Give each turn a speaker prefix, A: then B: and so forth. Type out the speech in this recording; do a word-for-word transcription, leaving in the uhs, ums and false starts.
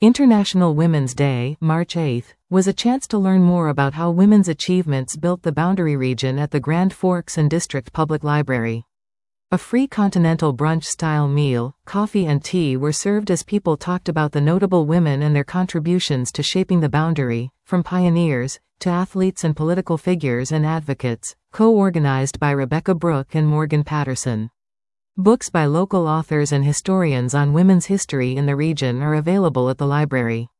A: International Women's Day, March eighth, was a chance to learn more about how women's achievements built the Boundary region at the Grand Forks and District Public Library. A free continental brunch-style meal, coffee and tea were served as people talked about the notable women and their contributions to shaping the Boundary, from pioneers to athletes and political figures and advocates, co-organized by Rebecca Brooke and Morgan Patterson. Books by local authors and historians on women's history in the region are available at the library.